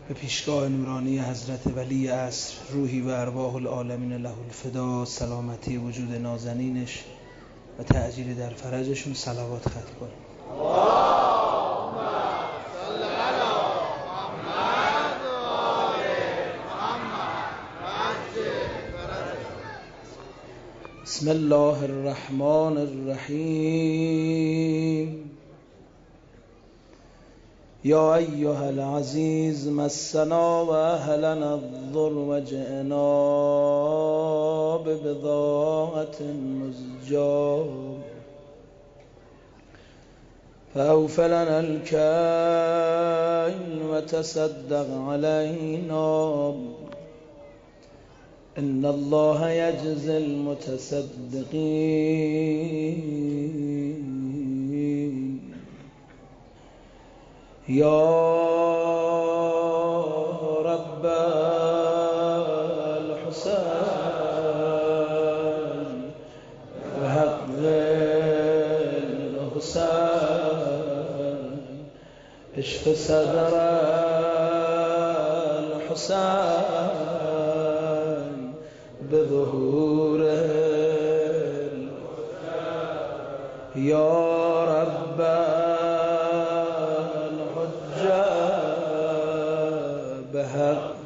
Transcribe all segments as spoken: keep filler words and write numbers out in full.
به پیشگاه نورانی حضرت ولی عصر، روحی و ارواح العالمین له الفدا، سلامتی وجود نازنینش و تعجیل در فرجشون صلوات ختم کنیم. اللهم صل علی محمد و آل محمد وعجل فرجهم. بسم الله الرحمن الرحیم. یا ایها العزیز مسنا و اهلنا الضر و جئنا ببضاعة مزجاة فأوف لنا الكيل وتصدق علينا إن الله يجزي المتصدقين. يا رب الحسين بحق الحسين اشف صدر الحسين بظهور يا رب بحق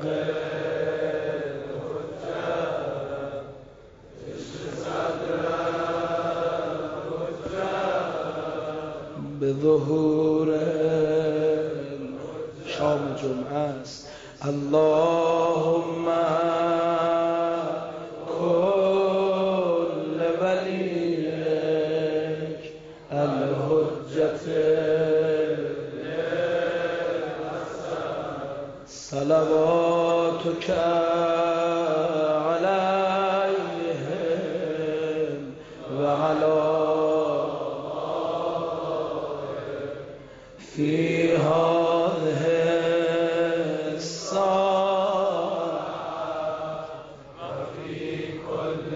بظهور شام جمعه است. اللهم كل وليك الحجة صلواتك عليهم وعلى في هذه الساعة وفي كل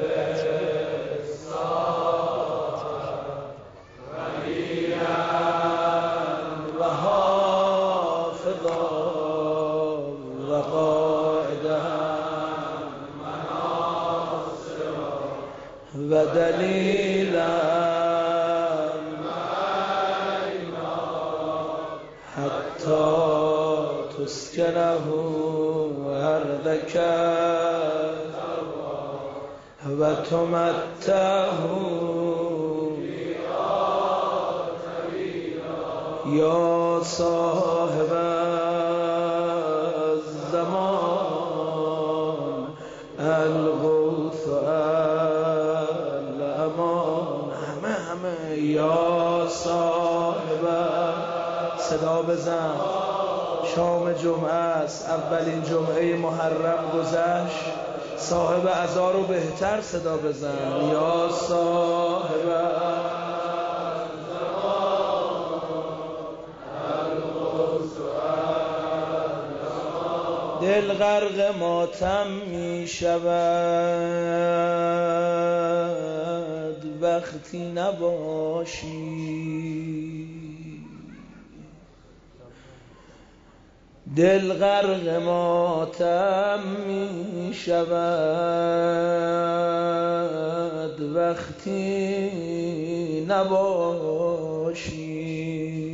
ساعة وليا وحافظا وقائدا ودليلا حتى تسكنه أرضك وتمتعه يا صاحب الزمان الغوث الامان. همه همه یا صاحب صدا بزن. شام جمعه است، اولین جمعه محرم گذشت. صاحب عزا رو بهتر صدا بزن. یا صاحب دل غرق ماتم می شود وقتی نباشی. دل غرق ماتم می شود وقتی نباشی.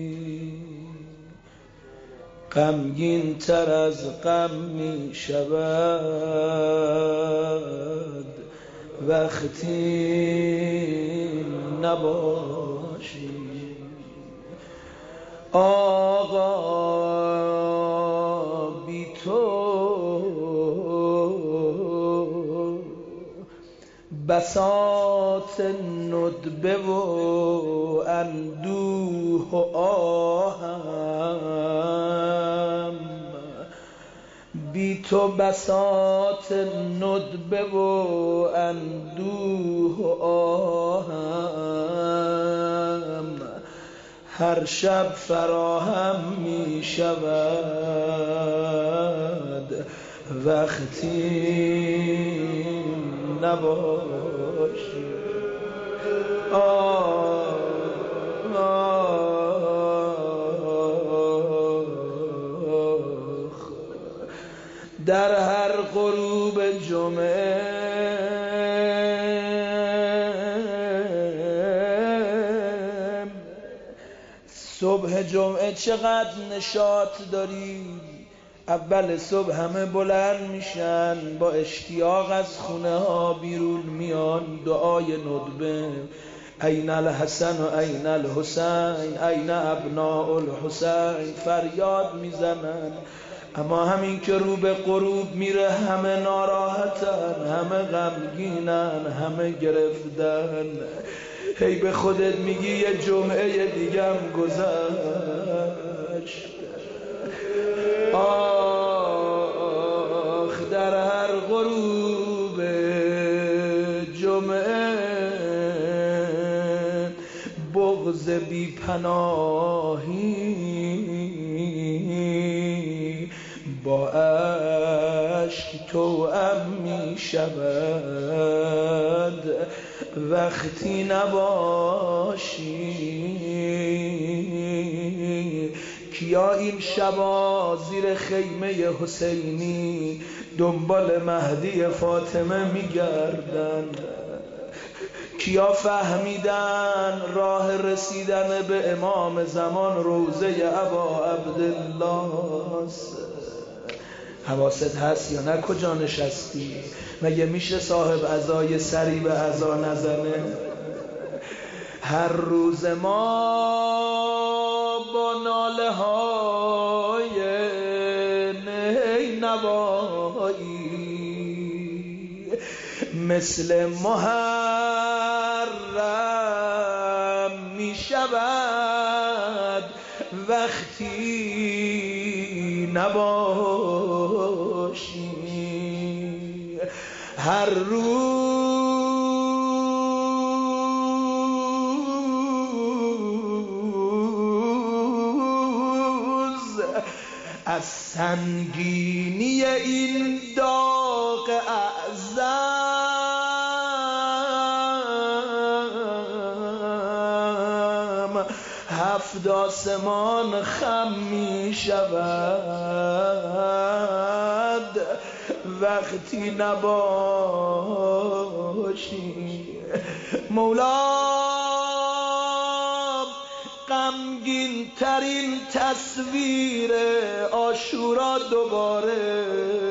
غمگین تر از غم می شود وقتی نباشی. آقا بی تو بساط ندبه و اندوه و آهم. بی تو بساط ندبه و اندوه و آهم هر شب فراهم می شود وقتی نباشی. آه آه در هر غروب جمعه صبح جمعه چقدر نشاط داری. اول صبح همه بلند میشن، با اشتیاق از خونه ها بیرون میان، دعای ندبه این الحسن و این الحسین این ابناء الحسین فریاد میزنن. اما همین که رو به غروب میره همه ناراحتن، همه غمگینن، همه گرفتن. هی به خودت میگی یه جمعه دیگم گذشت. آخ در هر غروب جمعه بغض بی پناهی با اشک توأم می شود وقتی نباشی. کیا این شبا زیر خیمه حسینی دنبال مهدی فاطمه میگردن؟ کیا فهمیدن راه رسیدن به امام زمان روضه ابا عبدالله است؟ حواست هست یا نه کجا نشستی؟ مگه میشه صاحب عزای سری به عزا نزنه؟ هر روز ما با ناله های نی نوایی مثل محرم می شود وقتی نباشی. هر روز از سنگینی این داغ اعظم هفت آسمان خم می شود وقتی نباشی. مولا غمگین ترین تصویر عاشورا دوباره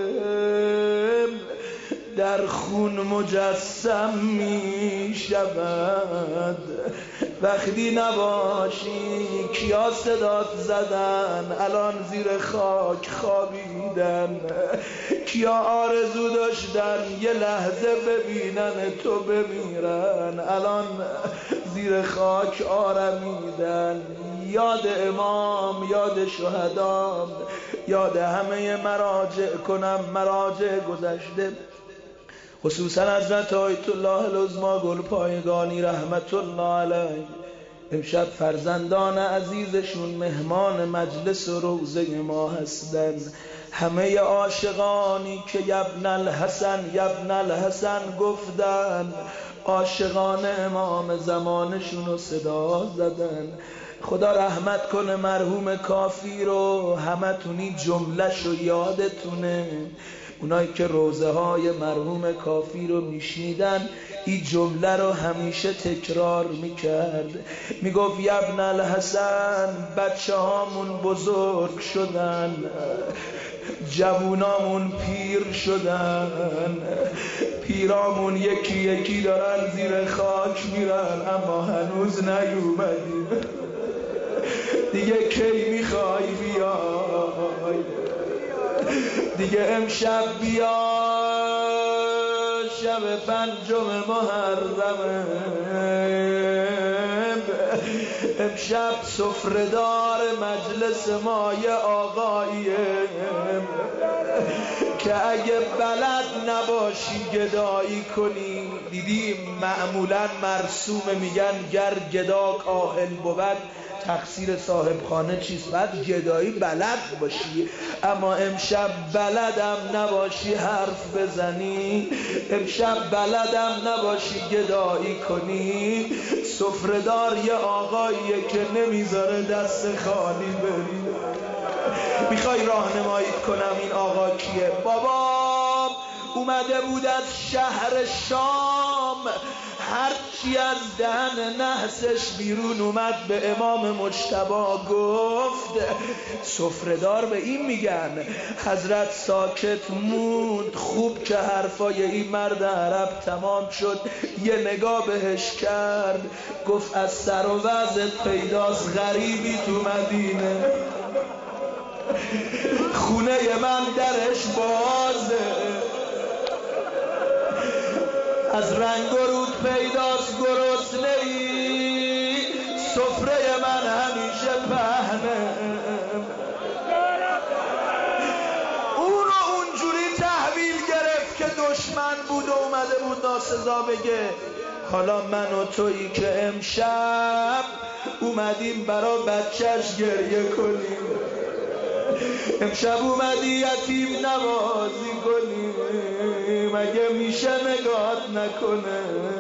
در خون مجسم می شود وقتی نباشی. کیا صدات زدن الان زیر خاک خوابیدن؟ کیا آرزو داشتن یه لحظه ببینن تو بمیرن الان زیر خاک آرمیدن؟ یاد امام، یاد شهدا، یاد همه مراجع کنم، مراجع گذشته، خصوصا حضرت آیت الله العظمی گلپایگانی رحمت الله علیه. امشب فرزندان عزیزشون مهمان مجلس و روضه ما هستن. همه عاشقانی که یبن الحسن یبن الحسن گفتن عاشقان امام زمانشون رو صدا زدن. خدا رحمت کنه مرحوم کافی رو، همه تونی جمله‌ش رو یادتونه. اونایی که روضه های مرحوم کافی رو میشنیدن این جمله رو همیشه تکرار میکرد. میگفت یبن الحسن بچه هامون بزرگ شدن، جوونامون پیر شدن، پیرامون یکی یکی دارن زیر خاک میرن اما هنوز نیومدیم. دیگه کی میخوای بیای؟ دیگه امشب بیا، شب پنجم محرمه، امشب سفره‌دار مجلس ما یه آقاییه که اگه بلد نباشی گدایی کنی. دیدی معمولا مرسومه میگن گر گدا کاهل بود تقصیر صاحب خانه چیست؟ بعد گدایی بلد باشی. اما امشب بلدم نباشی حرف بزنی، امشب بلدم نباشی گدایی کنی. سفره‌دار یه آقاییه که نمیذاره دست خالی بری. میخوای راهنمایی کنم این آقا کیه؟ بابام اومده بود از شهر شام، هرچی از دهن نحسش بیرون اومد به امام مجتبی گفت. سفره‌دار به این میگن. حضرت ساکت موند. خوب که حرفای این مرد عرب تمام شد یه نگاه بهش کرد، گفت از سر و وضعت پیداست غریبی تو مدینه، خونه من درش بازه، از رنگ و رود پیداست گرسنه‌ای، سفره من همیشه پهنه. اونو اونجوری تحویل گرفت که دشمن بود و اومده بود ناسزا بگه. حالا من و تویی که امشب اومدیم برا بچهش گریه کنیم، امشب اومدی یتیم نوازی کنی، مگه میشه نگات نکنه؟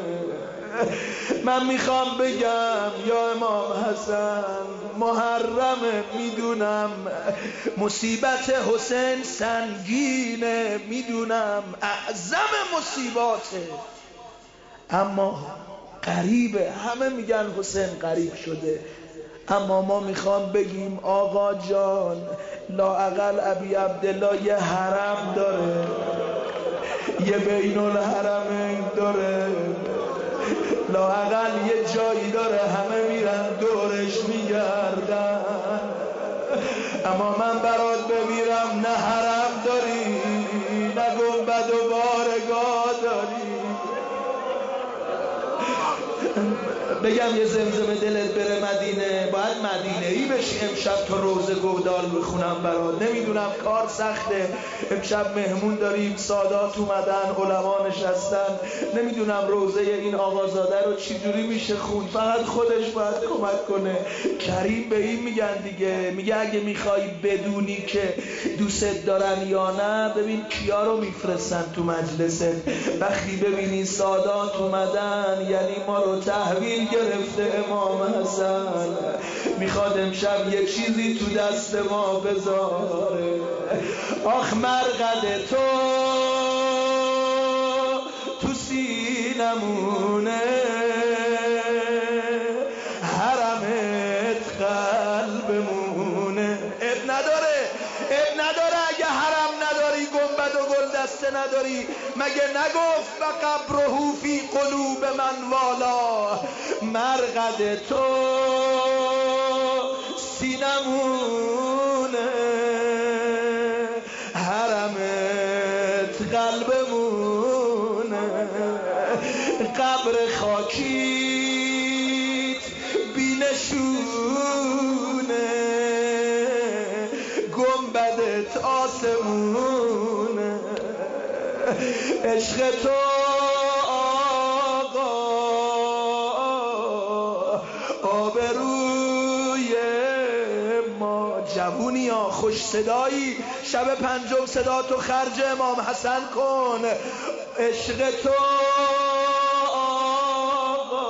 من میخوام بگم یا امام حسن محرمه، میدونم مصیبت حسین سنگینه، میدونم اعظم مصیباته، اما قریبه. همه میگن حسین قریب شده، اما ما میخوام بگیم آقا جان لااقل ابی عبدالله یه حرم داره، یه بین الحرمین داره، لااقل یه جایی داره همه میرن دورش میگردن. اما من برات بمیرم نه حرم داری نه گنبد و بارگاه داری. بگم یه زمزمه دلت بره مدینه، باید مدینه ای بشی امشب تو روزه گودال بخونم برات. نمیدونم کار سخته، امشب مهمون داریم، سادات اومدن، علما نشستن، نمیدونم روزه این آقازاده رو چجوری میشه خون، فقط خودش باید کمک کنه. کریم به این میگن دیگه، میگه اگه میخوای بدونی که دوست دارن یا نه ببین کیا رو میفرستن تو مجلست. وقتی ببینی سادات اومدن یعنی ما رو تحویل گرفته امام حسن، میخواد امشب یه چیزی تو دست ما بذاره. آخ مرقد تو تو سینمونه، حرمت قلبمونه. اب نداره اب نداره اگه حرم نداری، گنبد و گل دسته نداری، مگه نگفت و قبره فی قلوب من والا. مرقد تو سینمونه، حرمت قلبمونه، قبر خاکیت بینشونه، گنبدت آسمونه. عشق تو آقا آبروی ما. جوونی ها خوش صدایی، شب پنجم صدا تو خرج امام حسن کن. عشق تو آقا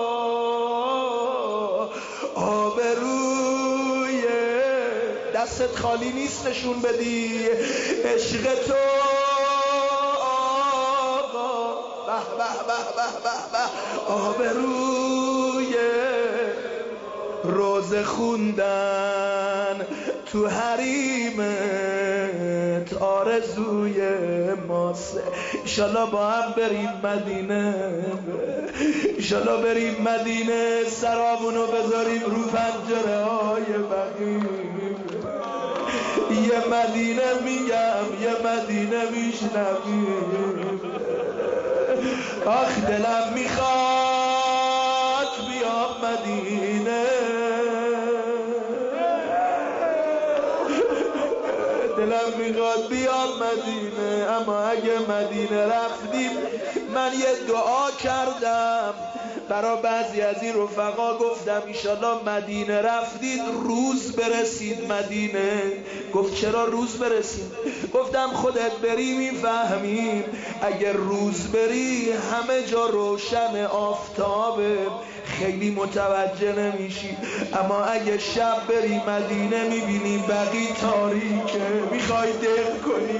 آبروی، دستت خالی نیست نشون بدی. عشق تو آقا به به به به به به آبروی، روزه خوندن تو حریمت آرزوی ماست. ایشالله با هم بریم مدینه، ایشالله بریم مدینه، سرابونو بذاریم رو پنجره های بقیم. یه مدینه میگم یه مدینه میشنویم. آخ دلم میخواد بیام مدینه، دلم میخواد بیام مدینه، اما اگه مدینه رفتیم من یه دعا کردم برای بعضی از این رفقا، گفتم ایشالله مدینه رفتید روز برسید مدینه. گفت چرا روز برسید؟ گفتم خودت بری میفهمیم، اگر روز بری همه جا روشن آفتابه خیلی متوجه نمیشی، اما اگه شب بری مدینه میبینی بقی تاریکه، میخوای دق کنی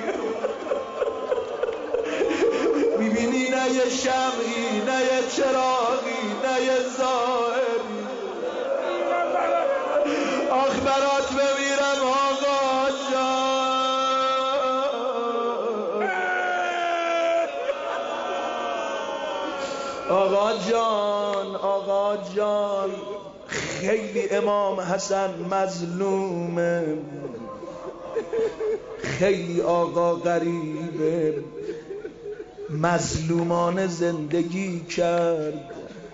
میبینی نه یه شمعی نه یه چراغی نه یه ظاهری. آخ برات بمیرم آقا جان، آقا جان، آقا جان. خیلی امام حسن مظلومه، خیلی آقا غریبه، مظلومان زندگی کرد.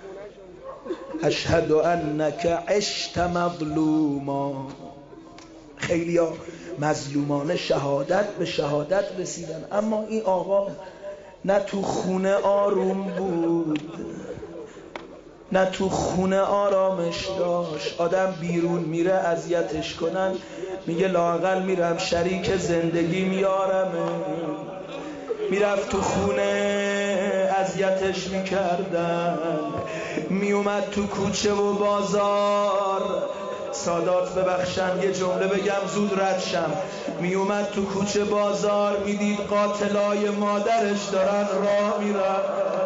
اشهد انک عشت مظلوما. خیلی ها مظلومان شهادت به شهادت رسیدن، اما این آقا نه تو خونه آروم بود نه تو خونه آرامش داشت. آدم بیرون میره اذیتش کنن میگه لااقل میرم شریک زندگی میارمه. میرفت تو خونه اذیتش میکردن، میومد تو کوچه و بازار. سادات ببخشن یه جمله بگم زود ردشم. میومد تو کوچه بازار میدید قاتلای مادرش دارن راه میرن،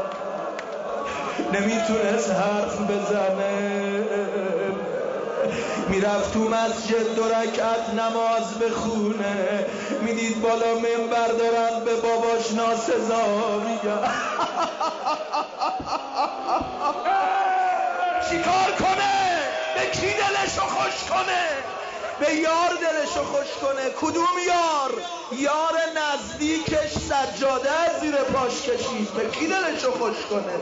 نمیتونست حرف بزنه. میرفت تو مسجد دو رکعت نماز بخونه، میدید بالا منبر دارن به باباش ناسزا میگن. چی کار کنه؟ به کی دلشو خوش کنه؟ به یار دلشو خوش کنه. کدوم یار؟ یار نزدیکش سجاده زیر پاش کشید، به کی دلشو خوش کنه؟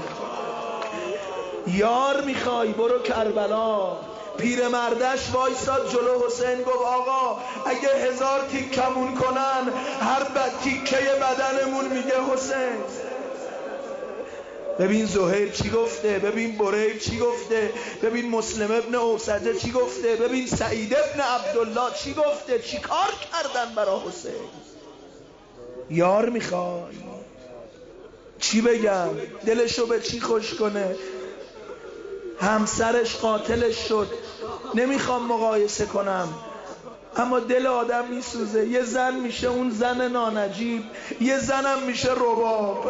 یار میخوای برو کربلا. پیرمردش وایساد جلو حسین گفت آقا اگه هزار تیکمون کنن هر بد تیکه بدنمون میگه حسین. ببین زهیر چی گفته، ببین بریر چی گفته، ببین مسلم ابن اوسجه چی گفته، ببین سعید ابن عبدالله چی گفته، چی کار کردن برا حسین. یار میخوای چی بگم؟ دلشو به چی خوش کنه؟ همسرش قاتلش شد، نمیخوام مقایسه کنم اما دل آدم میسوزه. یه زن میشه اون زن نانجیب، یه زنم میشه رباب.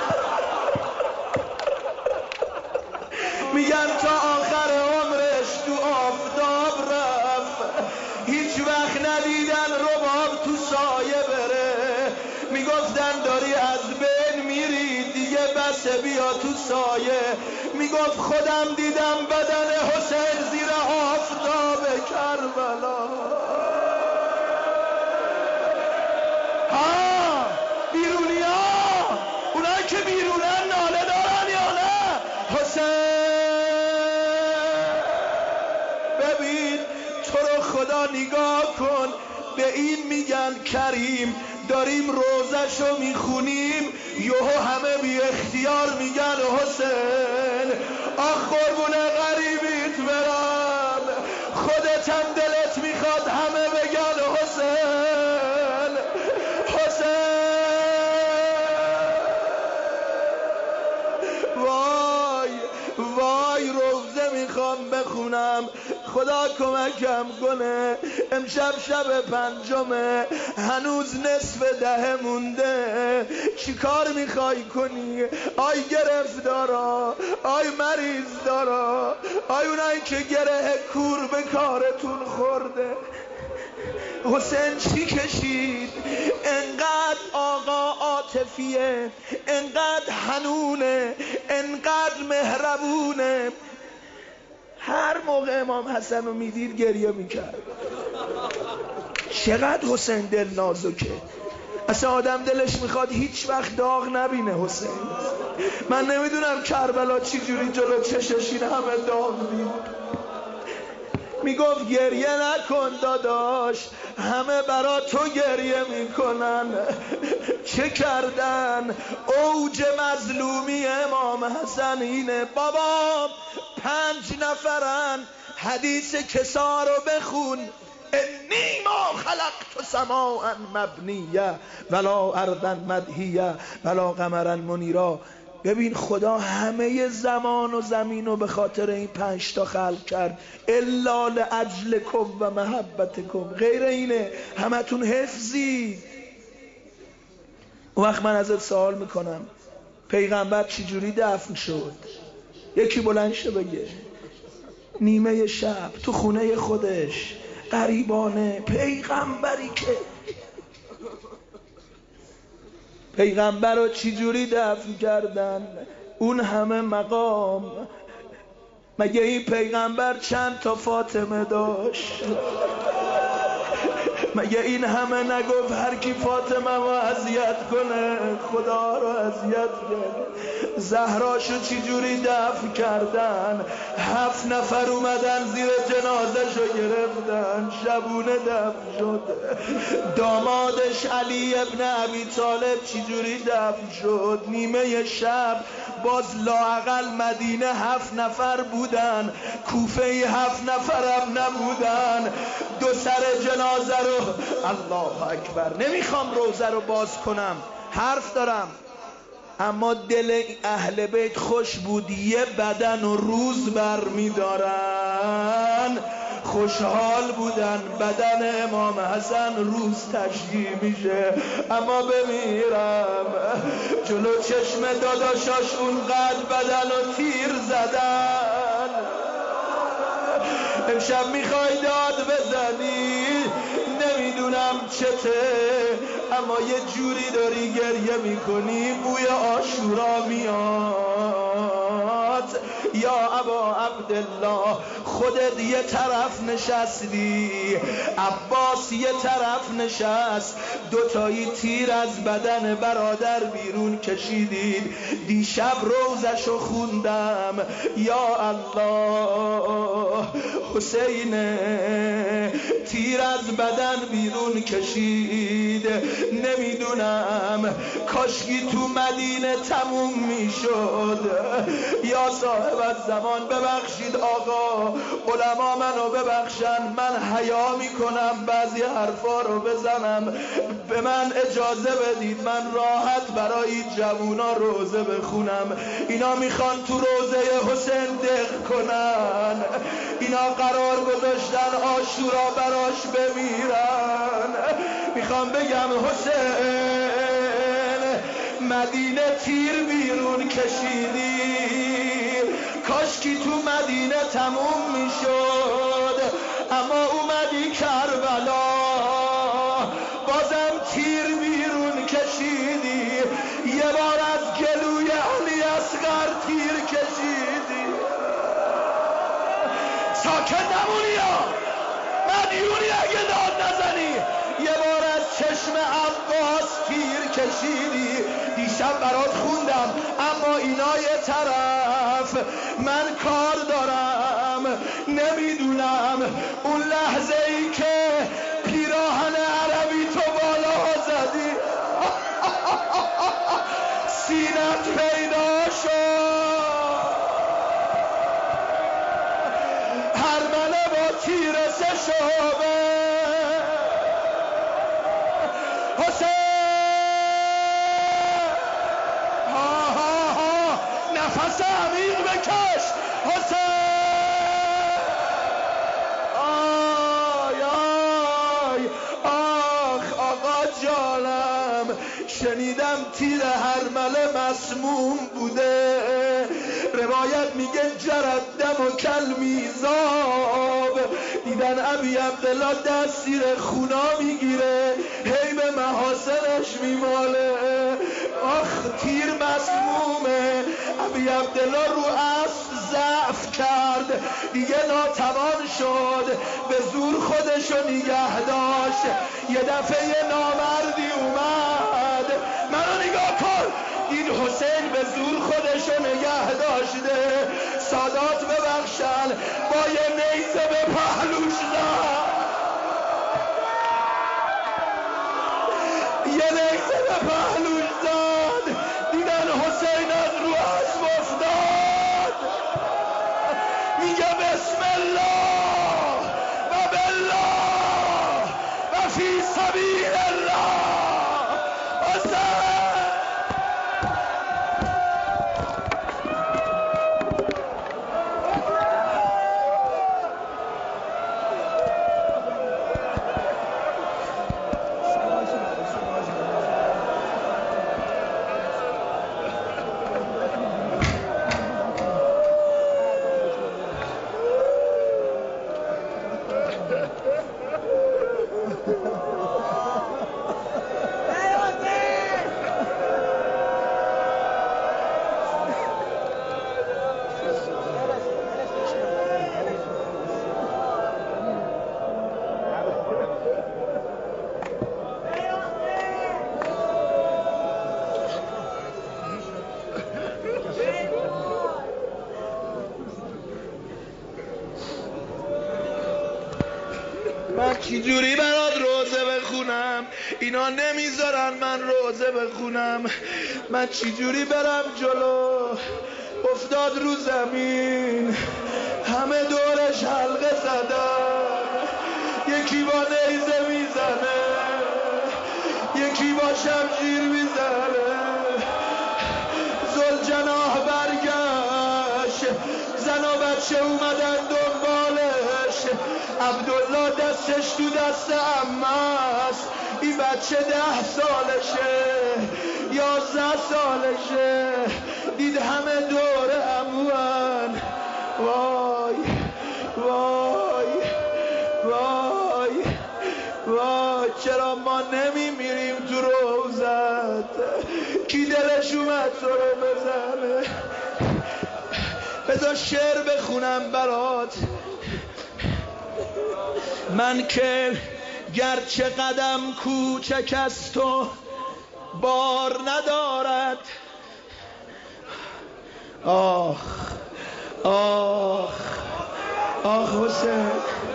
میگن تا آخر عمرش تو آفتاب رفت، هیچ وقت ندیدن رباب تو سایه بره. میگفتن داری از بین میری دیگه بسه بیا تو سایه. میگفت خودم دیدم بدن حسین زیر آفتاب کربلا. ها بیرونی ها، اونایی که بیرونن ناله دارن یا نه؟ حسین ببین تو رو خدا نگاه کن، به این میگن کریم. داریم روزشو میخونیم یهو همه بی اختیار میگن حسین. آخ قربون غریبیت برم، خودت هم دلت میخواد همه بگن حسین حسین. وای وای روزه میخوام بخونم، خدا کمکم کنه. امشب شب پنجمه، هنوز نصف ده مونده. چی کار میخوای کنی؟ آی گرفتارا، آی مریض دارا، آی اونایی که گره کور به کارتون خورده. حسین چی کشید؟ انقدر آقا عاطفیه، انقدر حنونه، انقدر مهربونه. هر موقع امام حسن رو میدید گریه میکرد. چقدر حسین دل نازکه، اصلا آدم دلش میخواد هیچ وقت داغ نبینه حسین. من نمیدونم کربلا چی جوری جلو چشش این همه داغ دید. میگفت گریه نکن داداش، همه برا تو گریه میکنن. چه کردن؟ اوج مظلومی امام حسن اینه بابا. پنج نفرن، حدیث کسا رو بخون. انی ما خلقت سماء مبنیه ولا ارضا مدهیه ولا قمرا منیرا. ببین خدا همه زمان و زمین رو به خاطر این پنج تا خلق کرد. الا لاجلکم و محبتکم، غیر اینه همتون حفظی. اون وقت من ازت سوال میکنم پیغمبر چجوری دفن شد؟ یکی بلند شه بگه. نیمه شب تو خونه خودش، غریبانه. پیغمبری که پیغمبر رو چجوری دفن کردن؟ اون همه مقام. مگه این پیغمبر چند تا فاطمه داشت؟ مگه این همه نگفت هر کی فاطمه رو اذیت کنه خدا رو اذیت کنه؟ زهراشو چجوری دفن کردن؟ هفت نفر اومدن زیر جنازه‌شو گرفتن، شبونه دفن شد. دامادش علی ابن ابی طالب چجوری دفن شد؟ نیمه شب. باز لااقل مدینه هفت نفر بودن، کوفه هفت نفرم نبودن. دو سر جنازه رو، الله اکبر، نمیخوام روزه رو باز کنم، حرف دارم، اما دل اهل بیت خوش بود. یه بدن و روز بر میدارن، خوشحال بودن. بدن امام حسن روز تشییع میشه، اما بمیرم جلو چشم داداشاش اونقدر بدن و تیر زدن. امشب میخوای داد بزنی، نمیدونم چته، اما یه جوری داری گریه میکنی بوی عاشورا میاد. یا ابا عبدالله، خودت یه طرف نشستی، عباس یه طرف نشست، دوتایی تیر از بدن برادر بیرون کشیدید. دیشب روزشو خوندم، یا الله حسین تیر از بدن بیرون کشید. نمیدونم کاشکی تو مدینه تموم میشد. یا صاحب الزمان ببخشید آقا، علما منو ببخشن، من حیا میکنم بعضی حرفا رو بزنم، به من اجازه بدید من راحت برای جوونا روزه بخونم. اینا میخوان تو روزه حسین دق کنن، اینا قرار گذاشتن عاشورا براش بمیرن. میخوام بگم حسین مدینه تیر بیرون کشیدی، کاشکی تو مدینه تموم میشد، اما اومدی کربلا بازم تیر بیرون کشیدی. یه بار از گلوی علی اصغر تیر کشیدی. ساکت نمونی یا مدیونی اگه داد نزنی. یه بار از چشم عباس تیر کشیدی. دیشب برات خوندم، اما اینا یه طرف، من کار دارم. نمیدونم اون لحظه ای که پیراهن عربی تو بالا زدی سینت پیدا شد، هرمله با تیر سه شعبه. نفس عمیق بکش حسین. آی آی آخ آقا جانم، شنیدم تیر هرمله مسموم بوده. روایت میگه جرد دم و کل میزاب. دیدن ابی عبدالله دست زیر خونا میگیره، هی به محاسنش میماله. آخ تیر مسمومه. ابی عبدالله رو اسب ضعف کرد، دیگه ناتوان شد، به زور خودشو نگه داشت. یه دفعه یه نامردی اومد، منو نگاه کن، دید حسین به زور خودشو نگه داشته، سادات ببخشن با یه نیزه به پهلوش زد، یه نیزه به پهلوش زد. دیدن حسین از رو اسب افتاد، میگه بسم الله و بالله و فی سبیل الله. حسین من چی جوری برات روزه بخونم؟ اینا نمیذارن من روزه بخونم. من چی جوری برم جلو؟ افتاد رو زمین، همه دورش حلقه زدن، یکی با نیزه میزنه، یکی با شمشیر میزنه. ذوالجناح برگشت، زن و بچه اومدن دنبالش. عبدالله دستش تو دست عمه است، این بچه ده سالشه، یازده سالشه. دید همه دور عموان. وای وای وای وای، چرا ما نمیمیریم تو روزت؟ کی دلش اومد تو رو بزنه؟ بذار شعر بخونم برات. من که گرچه قدم کوچک است و بار ندارد، آخ آخ آخ حسین،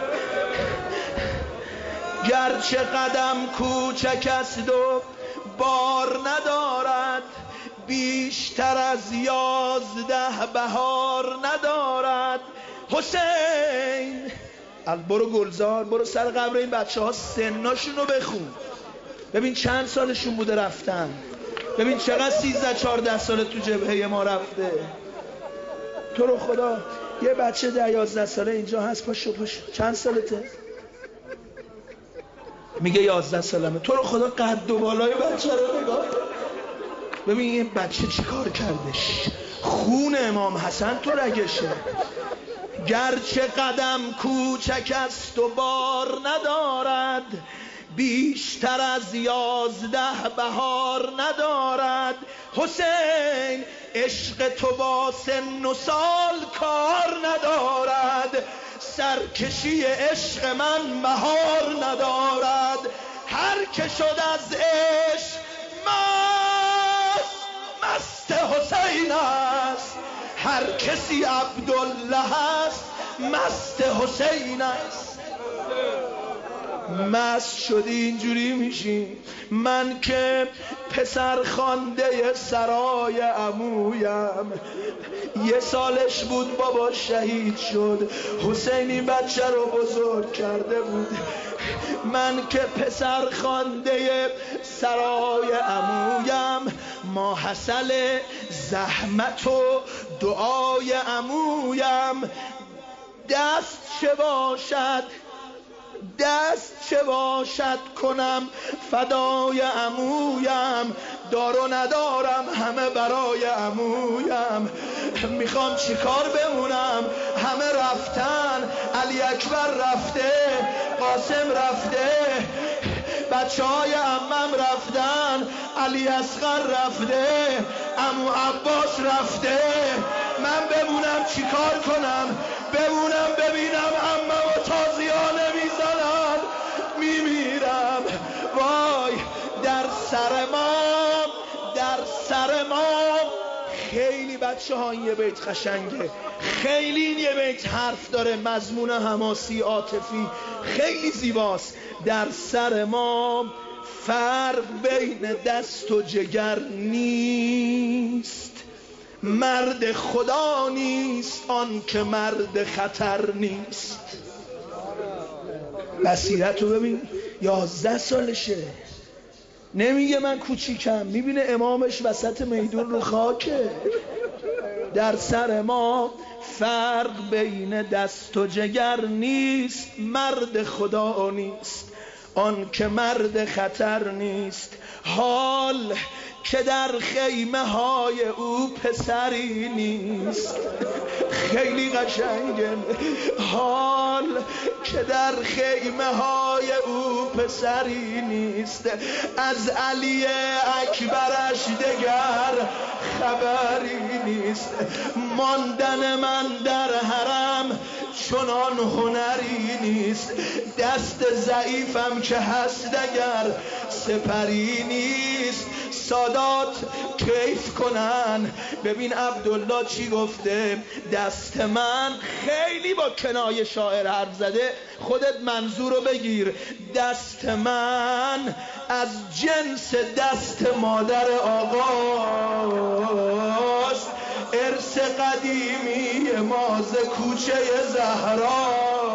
گرچه قدم کوچک است و بار ندارد، بیشتر از یازده بهار ندارد. حسین برو گلزار، برو سر قبر این بچه ها سناشونو بخون، ببین چند سالشون بوده رفتن، ببین چقدر سیزده چهارده ساله تو جبهه ما رفته. تو رو خدا یه بچه ده یازده ساله اینجا هست، پاشو پاشو، چند سالته؟ میگه یازده سالمه. تو رو خدا قد و بالای بچه رو نگاه، ببین این بچه چی کار کردش، خون امام حسن تو رگشه. گرچه قدم کوچک است و بار ندارد، بیشتر از یازده بهار ندارد. حسین عشق تو با سن و سال کار ندارد، سرکشی عشق من مهار ندارد. هر که شد از عشق مست، مست حسین است. هر کسی عبدالله است، مست حسین است. مست شدی اینجوری میشی. من که پسر خوانده سرای عمویم، یه سالش بود بابا شهید شد، حسینی بچه رو بزرگ کرده بود. من که پسر خوانده سرای عمویم، ماحصل زحمت و دعای عمویم. دست چه باشد، دست چه باشد کنم فدای عمویم. دار و ندارم همه برای عمویم. میخوام چیکار بمونم، همه رفتن، علی اکبر رفته، قاسم رفته، بچه های عمم رفتن، علی اصغر رفته، عمو عباس رفته. من بمونم چیکار کنم؟ بمونم ببینم عمم و تازیانه نمیزنن، میمیرم. وای در سر ما، در سر ما خیلی بچه ها این یه بیت قشنگه، خیلی این یه بیت حرف داره، مضمون حماسی عاطفی خیلی زیباست. در سر ما فرق بین دست و جگر نیست، مرد خدا نیست آن که مرد خطر نیست. بصیرت رو ببین، یازده سالشه، نمیگه من کوچیکم، میبینه امامش وسط میدون رو خاکه. در سر ما فرق بین دست و جگر نیست، مرد خدا نیست آن که مرد خطر نیست. حال که در خیمه های او پسری نیست، خیلی قشنگه. حال که در خیمه های او پسری نیست، از علی اکبرش دگر خبری نیست. ماندن من در حرم چنان هنری نیست، دست ضعیفم که هست دگر سپری نیست. سادات کیف کنن، ببین عبدالله چی گفته، دست من، خیلی با کنایه شاعر حرف زده، خودت منظور رو بگیر، دست من از جنس دست مادر آقاست، ارث قدیمی ماز کوچه زهرا.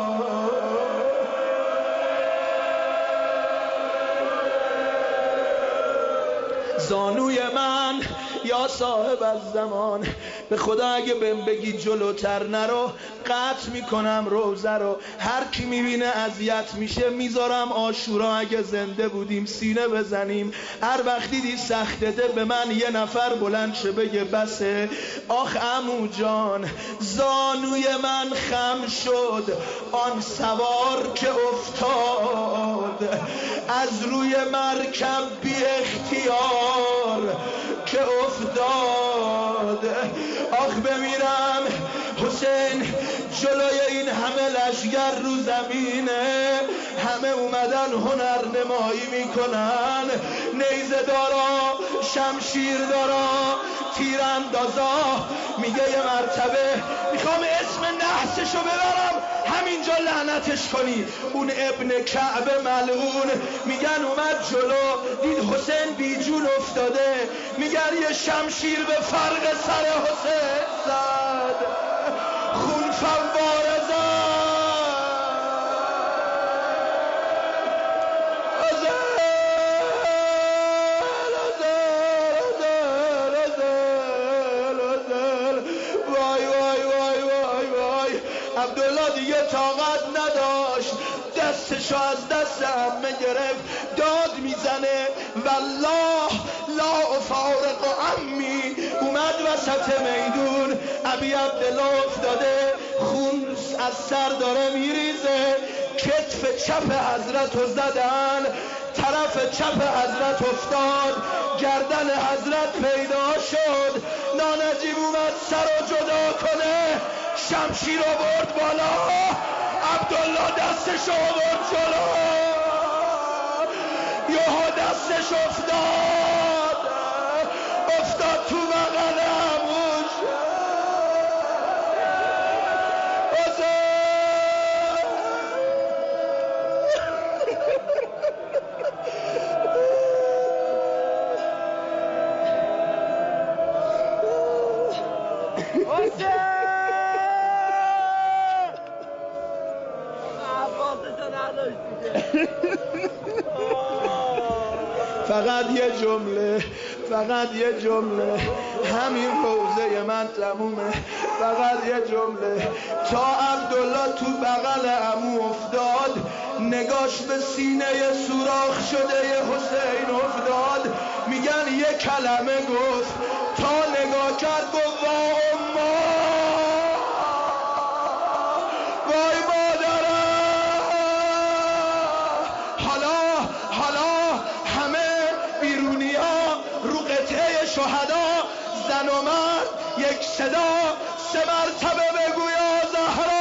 زانوی من یا صاحب از زمان، به خدا اگه بهم بگی جلوتر نرو قطع میکنم روزه رو. هر کی میبینه اذیت میشه میذارم عاشورا، اگه زنده بودیم سینه بزنیم. هر وقت دیدی سختته به من یه نفر بلند شه بگه بسه. آخ عمو جان زانوی من خم شد آن سوار که افتاد، از روی مرکب بی اختیار که افتاد. آخ بمیرم حسین جلوی این همه لشگر رو زمینه، همه اومدن هنر نمایی میکنن، نیزه دارا شمشیر دارا تیراندازا. میگه یه مرتبه میخوام اسم نحسشو ببرم همینجا لعنتش کنی، اون ابن کعب ملعون. میگن اومد جلو دید حسین بی جون افتاده، میگن یه شمشیر به فرق سر حسین زد، خون فواره زد. وای وای وای وای وای. عبدالله دیگه طاقت نداشت، دستشو از دست عمه گرفت، داد میزنه والله لا افارق عمی. اومد وسط میدون، ابی عبدالله افتاده، خون از سر داره میریزه، کتف چپ حضرت رو زدن، طرف چپ حضرت افتاد، گردن حضرت پیدا شد. نانجیب اومد سر رو جدا کنه، شمشیر رو برد بالا، عبدالله دستش رو برد جلو، یهو دستش افتاد افتاد تو بغل عموش. فقط یه جمله، فقط یه جمله، همین روزه من تمومه. فقط یه جمله، تا عبدالله تو بغل عمو افتاد، نگاش به سینه سوراخ شده ی حسین افتاد. میگن یه کلمه گفت، تا نگاه کرد گفت وا اما، وای مادرم. حالا حالا همه بیرونی ها رو قطعه شهدا، زن و مرد یک صدا، سه مرتبه بگو یا زهرا.